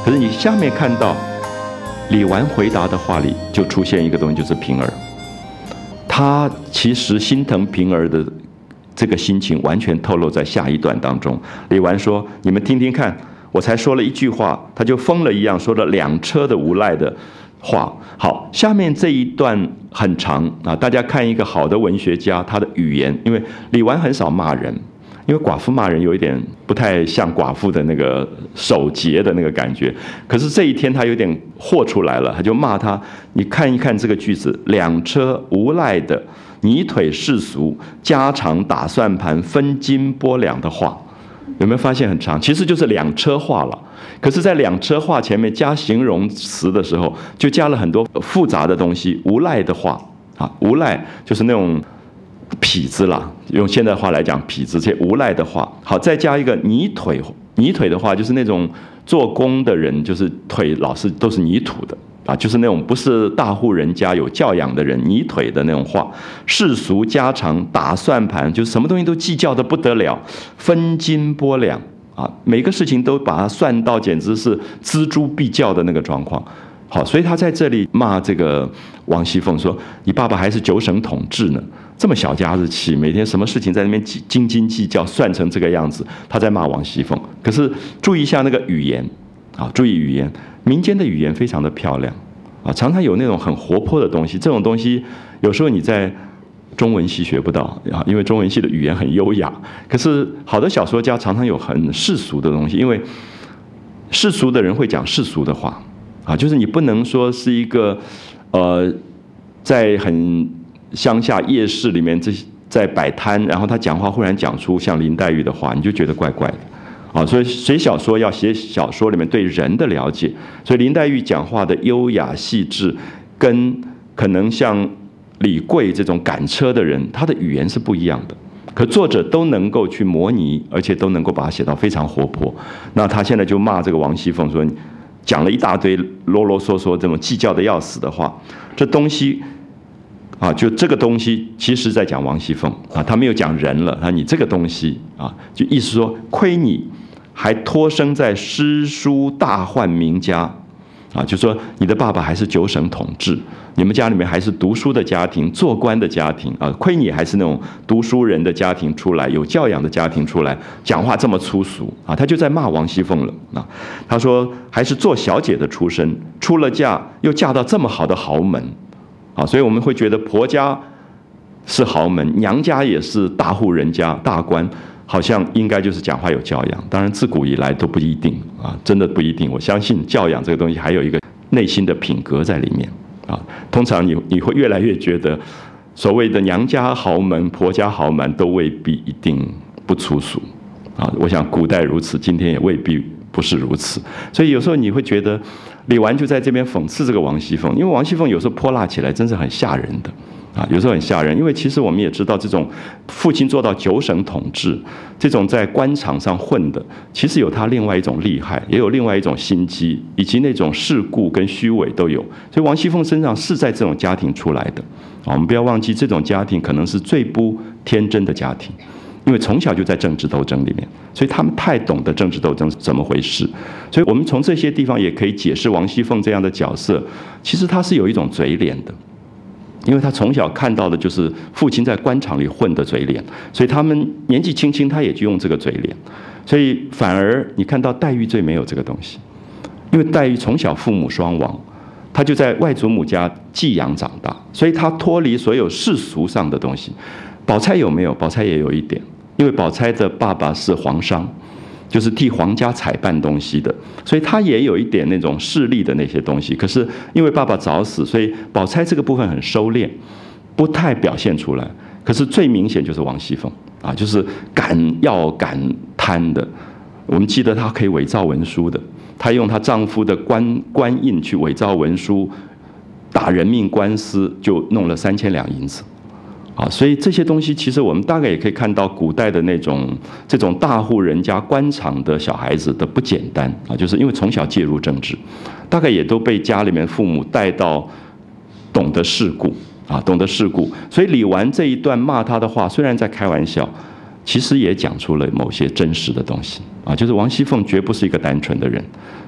可是你下面看到李纨回答的话里就出现一个东西，就是平儿。他其实心疼平儿的这个心情完全透露在下一段当中。李纨说：“你们听听看，我才说了一句话，他就疯了一样说了2车的无赖的话。”好，下面这一段很长啊，大家看一个好的文学家他的语言，因为李纨很少骂人。因为寡妇骂人有一点不太像寡妇的那个守节的那个感觉，可是这一天他有点豁出来了，他就骂他。你看一看这个句子，2车无赖的泥腿世俗，家常打算盘，分金拨两的话，有没有发现很长？其实就是2车话了。可是，在2车话前面加形容词的时候，就加了很多复杂的东西，无赖的话啊，无赖就是那种痞子啦，用现代话来讲，痞子这些无赖的话。好，再加一个泥腿，泥腿的话就是那种做工的人，就是腿老是都是泥土的啊，就是那种不是大户人家有教养的人，泥腿的那种话。世俗家常打算盘，就是什么东西都计较的不得了，分金拨两啊，每个事情都把它算到简直是锱铢必较的那个状况。好，所以他在这里骂这个王熙凤说：“你爸爸还是9省统治呢，这么小家子气，每天什么事情在那边斤斤计较，算成这个样子。”他在骂王熙凤。可是注意一下那个语言啊，注意语言，民间的语言非常的漂亮啊，常常有那种很活泼的东西。这种东西有时候你在中文系学不到啊，因为中文系的语言很优雅。可是好的小说家常常有很世俗的东西，因为世俗的人会讲世俗的话。啊，就是你不能说是一个，在很乡下夜市里面在摆摊，然后他讲话忽然讲出像林黛玉的话，你就觉得怪怪的。啊，所以写小说要写小说里面对人的了解，所以林黛玉讲话的优雅细致，跟可能像李贵这种赶车的人，他的语言是不一样的。可作者都能够去模拟，而且都能够把它写到非常活泼。那他现在就骂这个王熙凤说，讲了一大堆啰啰嗦嗦这么计较的要死的话，这东西啊，就这个东西，其实在讲王熙凤啊，他没有讲人了啊，你这个东西啊，就意思说亏你还托生在诗书大宦名家啊，就说你的爸爸还是9省统治，你们家里面还是读书的家庭、做官的家庭啊，亏你还是那种读书人的家庭出来、有教养的家庭出来，讲话这么粗俗啊，他就在骂王熙凤了啊。他说还是做小姐的出身，出了嫁又嫁到这么好的豪门啊，所以我们会觉得婆家是豪门，娘家也是大户人家、大官。好像应该就是讲话有教养，当然自古以来都不一定啊，真的不一定。我相信教养这个东西还有一个内心的品格在里面啊。通常你会越来越觉得，所谓的娘家豪门、婆家豪门都未必一定不粗俗啊。我想古代如此，今天也未必不是如此。所以有时候你会觉得李纨就在这边讽刺这个王熙凤，因为王熙凤有时候泼辣起来真是很吓人的。啊，有时候很吓人，因为其实我们也知道，这种父亲做到9省统治，这种在官场上混的，其实有他另外一种厉害，也有另外一种心机，以及那种世故跟虚伪都有。所以王熙凤身上是在这种家庭出来的啊，我们不要忘记，这种家庭可能是最不天真的家庭，因为从小就在政治斗争里面，所以他们太懂得政治斗争是怎么回事。所以我们从这些地方也可以解释王熙凤这样的角色，其实她是有一种嘴脸的。因为他从小看到的就是父亲在官场里混的嘴脸，所以他们年纪轻轻他也就用这个嘴脸，所以反而你看到黛玉最没有这个东西，因为黛玉从小父母双亡，她就在外祖母家寄养长大，所以她脱离所有世俗上的东西。宝钗有没有？宝钗也有一点，因为宝钗的爸爸是皇商，就是替皇家采办东西的，所以他也有一点那种势力的那些东西。可是因为爸爸早死，所以宝钗这个部分很收敛，不太表现出来。可是最明显就是王熙凤啊，就是敢要敢贪的。我们记得她可以伪造文书的，她用她丈夫的官印去伪造文书，打人命官司就弄了3000两银子。啊，所以这些东西其实我们大概也可以看到古代的这种大户人家官场的小孩子的不简单啊，就是因为从小介入政治，大概也都被家里面父母带到懂得世故啊，懂得世故。所以李纨这一段骂他的话，虽然在开玩笑，其实也讲出了某些真实的东西啊，就是王熙凤绝不是一个单纯的人，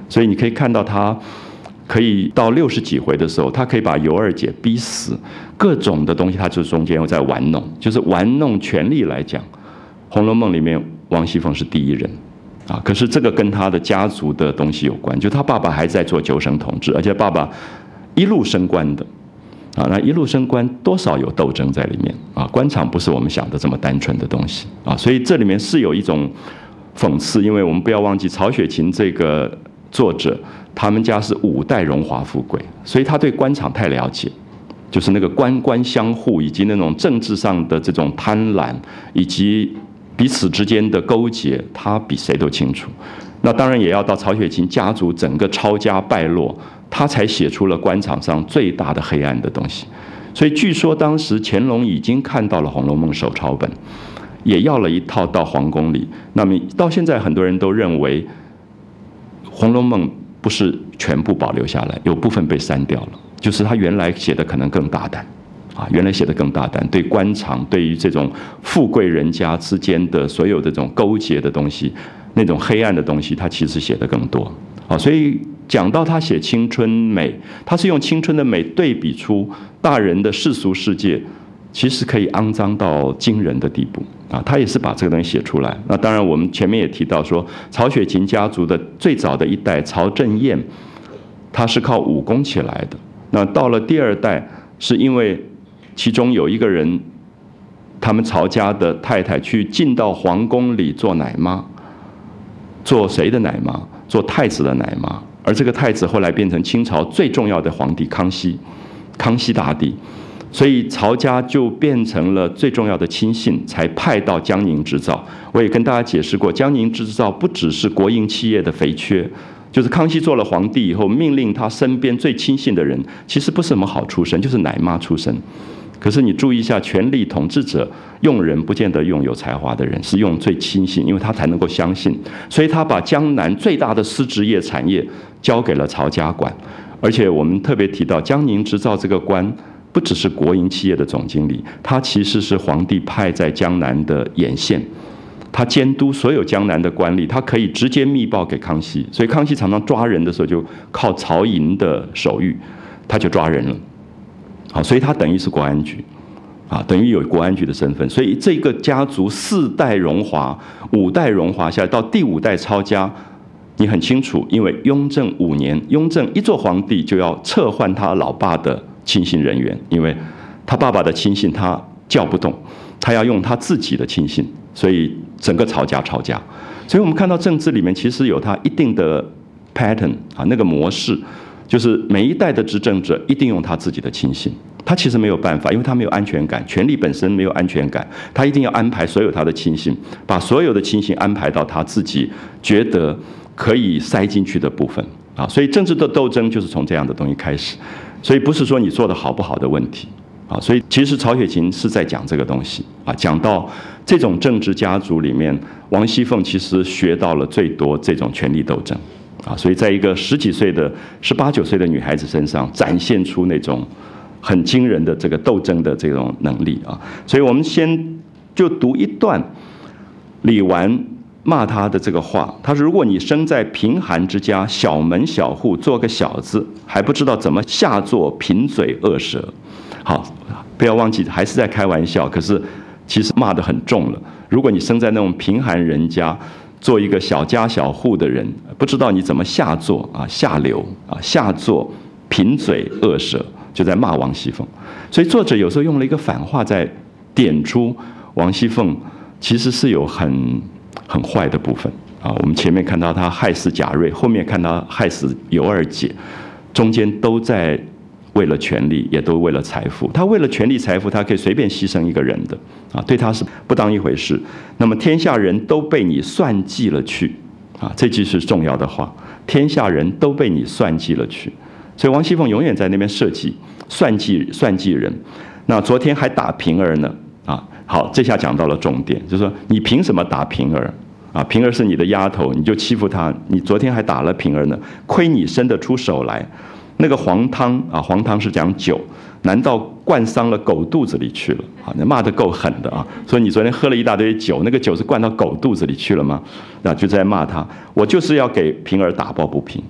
所以你可以看到他可以到60几回的时候，他可以把尤二姐逼死，各种的东西他就中间又在玩弄，就是玩弄权力来讲，《红楼梦》里面王熙凤是第一人啊。可是这个跟他的家族的东西有关，就他爸爸还在做9省统治，而且爸爸一路升官的啊，那一路升官多少有斗争在里面啊。官场不是我们想的这么单纯的东西啊，所以这里面是有一种讽刺，因为我们不要忘记曹雪芹这个作者，他们家是5代荣华富贵，所以他对官场太了解，就是那个官官相护，以及那种政治上的这种贪婪，以及彼此之间的勾结，他比谁都清楚。那当然也要到曹雪芹家族整个抄家败落，他才写出了官场上最大的黑暗的东西。所以据说当时乾隆已经看到了《红楼梦》手抄本，也要了一套到皇宫里。那么到现在很多人都认为《红楼梦》不是全部保留下来，有部分被删掉了，就是他原来写的可能更大胆啊，原来写的更大胆，对官场，对于这种富贵人家之间的所有的这种勾结的东西，那种黑暗的东西，他其实写的更多啊。所以讲到他写青春美，他是用青春的美对比出大人的世俗世界其实可以肮脏到惊人的地步啊！他也是把这个东西写出来。那当然，我们前面也提到说，曹雪芹家族的最早的一代曹正彦，他是靠武功起来的。那到了第2代，是因为其中有一个人，他们曹家的太太去进到皇宫里做奶妈，做谁的奶妈？做太子的奶妈。而这个太子后来变成清朝最重要的皇帝康熙，康熙大帝。所以曹家就变成了最重要的亲信，才派到江宁织造。我也跟大家解释过，江宁织造不只是国营企业的肥缺，就是康熙做了皇帝以后，命令他身边最亲信的人，其实不是什么好出身，就是奶妈出身。可是你注意一下，权力统治者用人不见得用有才华的人，是用最亲信，因为他才能够相信。所以他把江南最大的丝织业产业交给了曹家管。而且我们特别提到江宁织造这个官，不只是国营企业的总经理，他其实是皇帝派在江南的眼线，他监督所有江南的官吏，他可以直接密报给康熙，所以康熙常常抓人的时候就靠曹营的手谕，他就抓人了。好，所以他等于是国安局，啊，等于有国安局的身份。所以这个家族4代荣华，5代荣华下来，到第5代抄家，你很清楚，因为雍正5年，雍正一做皇帝就要撤换他老爸的亲信人员，因为他爸爸的亲信他叫不动，他要用他自己的亲信，所以整个曹家抄家。所以我们看到政治里面其实有它一定的 pattern 啊，那个模式，就是每一代的执政者一定用他自己的亲信，他其实没有办法，因为他没有安全感，权力本身没有安全感，他一定要安排所有他的亲信，把所有的亲信安排到他自己觉得可以塞进去的部分啊。所以政治的斗争就是从这样的东西开始。所以不是说你做的好不好的问题啊，所以其实曹雪芹是在讲这个东西啊，讲到这种政治家族里面，王熙凤其实学到了最多这种权力斗争啊，所以在一个10几岁的、18、19岁的女孩子身上展现出那种很惊人的这个斗争的这种能力啊。所以我们先就读一段李纨骂他的这个话，他说：“如果你生在贫寒之家，小门小户，做个小子，还不知道怎么下作贫嘴恶舌。”好，不要忘记，还是在开玩笑，可是其实骂得很重了。如果你生在那种贫寒人家，做一个小家小户的人，不知道你怎么下作啊，下流啊，下作贫嘴恶舌，就在骂王熙凤。所以作者有时候用了一个反话，在点出王熙凤其实是有很坏的部分啊。我们前面看到他害死贾瑞，后面看他害死尤二姐，中间都在为了权力，也都为了财富。他为了权力财富，他可以随便牺牲一个人的啊，对他是不当一回事。那么天下人都被你算计了去啊，这句是重要的话。天下人都被你算计了去，所以王熙凤永远在那边设计、算计人。那昨天还打平儿呢啊。好，这下讲到了重点，就是说你凭什么打平儿啊？平儿是你的丫头，你就欺负她。你昨天还打了平儿呢，亏你伸得出手来。那个黄汤啊，黄汤是讲酒，难道灌伤了狗肚子里去了啊？那骂得够狠的啊！所以你昨天喝了一大堆酒，那个酒是灌到狗肚子里去了吗？那就在骂他，我就是要给平儿打抱不平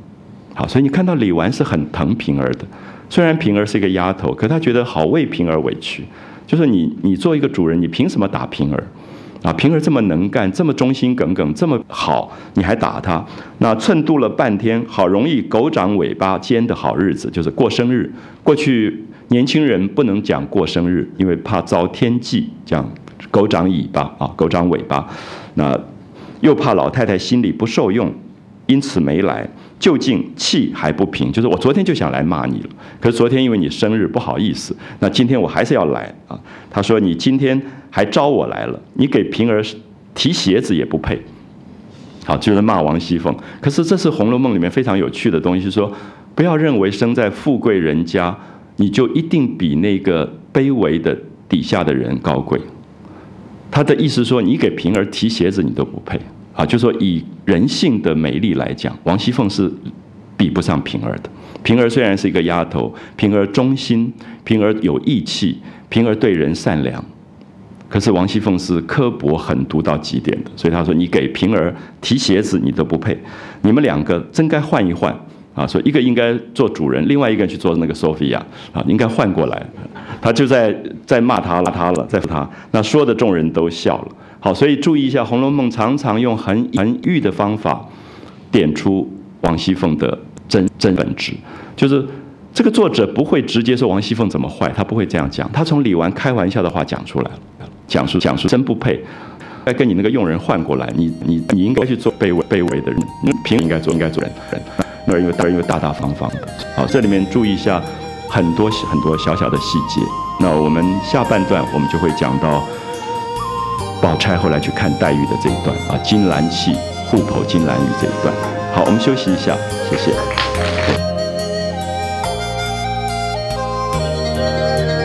好，所以你看到李纨是很疼平儿的，虽然平儿是一个丫头，可她觉得好为平儿委屈，就是你做一个主人，你凭什么打平儿？啊，平儿这么能干，这么忠心耿耿，这么好，你还打她？那寸度了半天，好容易狗长尾巴尖的好日子，就是过生日。过去年轻人不能讲过生日，因为怕遭天忌，讲狗长尾巴啊，狗长尾巴。那又怕老太太心里不受用，因此没来。究竟气还不平，就是我昨天就想来骂你了，可是昨天因为你生日不好意思，那今天我还是要来啊。他说你今天还招我来了，你给平儿提鞋子也不配。好，就是骂王熙凤。可是这是《红楼梦》里面非常有趣的东西，是说不要认为生在富贵人家，你就一定比那个卑微的底下的人高贵。他的意思说，你给平儿提鞋子你都不配。啊，就说以人性的美丽来讲，王熙凤是比不上平儿的。平儿虽然是一个丫头，平儿忠心，平儿有义气，平儿对人善良，可是王熙凤是刻薄狠毒到极点的。所以他说，你给平儿提鞋子你都不配，你们两个真该换一换啊！说一个应该做主人，另外一个人去做那个 Sophia 啊，应该换过来。他就在骂他了，在他那说的众人都笑了。好，所以注意一下，《红楼梦》常常用很喻的方法点出王熙凤的真本质，就是这个作者不会直接说王熙凤怎么坏，他不会这样讲，他从李纨开玩笑的话讲出来了，讲述真不配，该跟你那个佣人换过来，你应该去做卑微的人，平应该做人，那因为大方的。好，这里面注意一下很多小小的细节。那我们下半段我们就会讲到宝钗后来去看黛玉的这一段啊，金兰戏互剖金兰玉这一段。好，我们休息一下，谢谢。